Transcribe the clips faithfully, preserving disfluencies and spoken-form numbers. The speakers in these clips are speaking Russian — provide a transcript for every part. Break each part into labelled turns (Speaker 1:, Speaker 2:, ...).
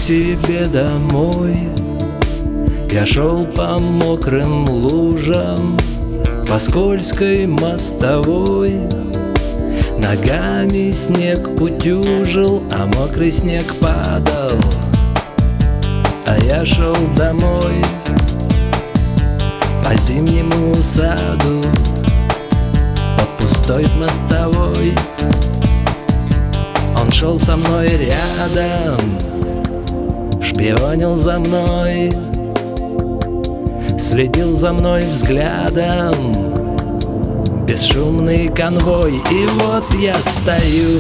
Speaker 1: себе домой. Я шел по мокрым лужам, по скользкой мостовой. Ногами снег утюжил, а мокрый снег падал. А я шел домой по зимнему саду, по пустой мостовой. Он шел со мной рядом, шпионил за мной, следил за мной взглядом. Бесшумный конвой, и вот я стою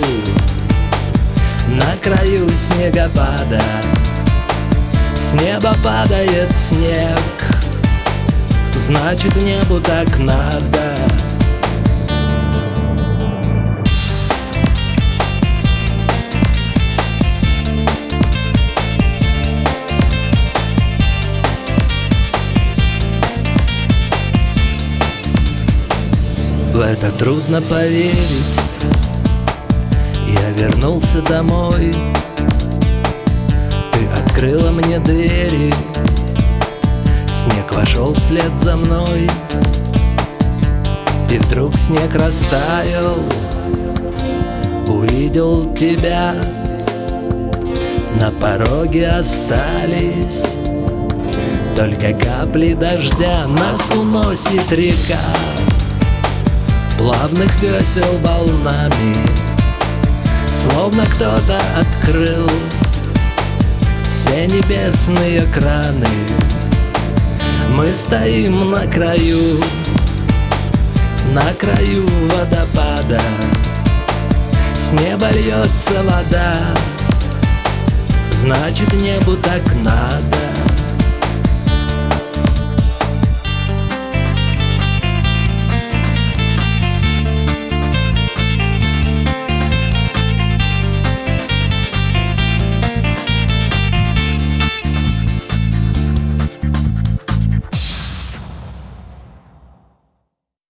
Speaker 1: на краю снегопада. С неба падает снег, значит, небу так надо. В это трудно поверить. Я вернулся домой, ты открыла мне двери, снег вошел вслед за мной. И вдруг снег растаял, увидел тебя. На пороге остались только капли дождя. Нас уносит река плавных весел волнами, словно кто-то открыл все небесные краны. Мы стоим на краю, на краю водопада. С неба льется вода, значит, небу так надо.